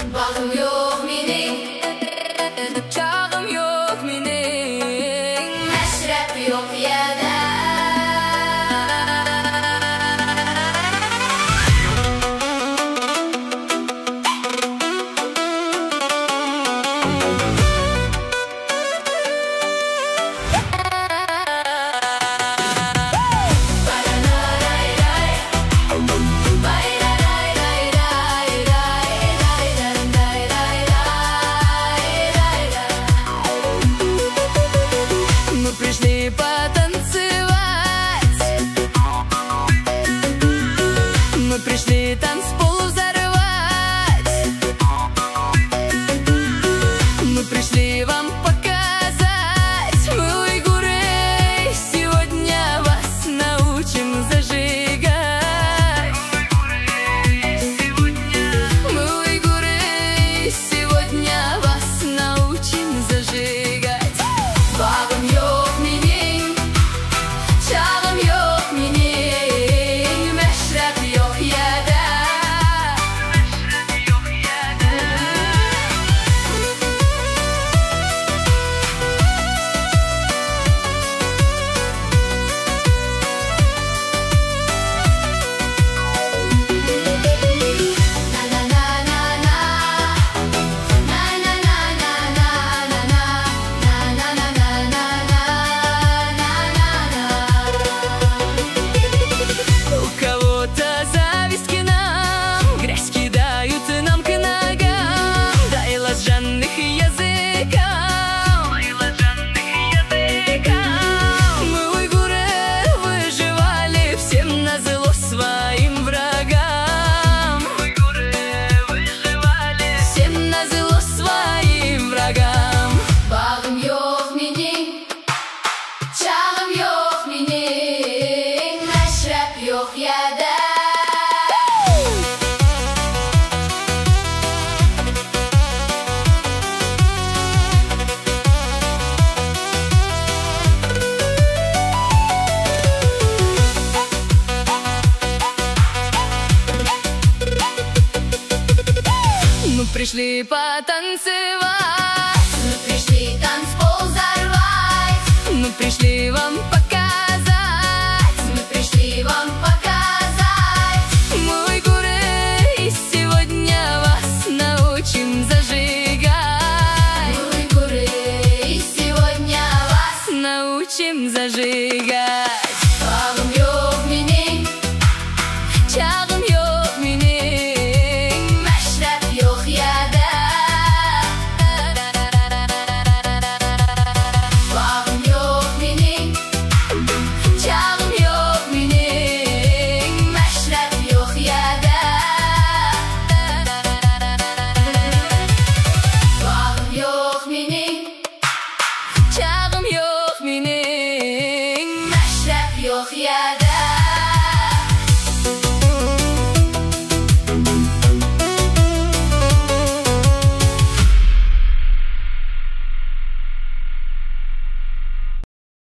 Bağım yok mening, çağım yok mening, meşrep yok yerde. Пришли потанцевать, мы пришли танцпол взорвать, мы пришли вам показать, мы уйгуры, сегодня вас научим зажигать. Мы уйгуры, сегодня вас научим зажигать. Bağım yok mening, çağım yok mening, meşrep yok yerde. Yok yerde. Мы пришли потанцевать, Мы пришли танцпол взорвать, мы пришли вам показать, мы пришли вам показать. мы уйгуры, сегодня вас научим зажигать. Мы уйгуры, и сегодня вас Научим зажигать.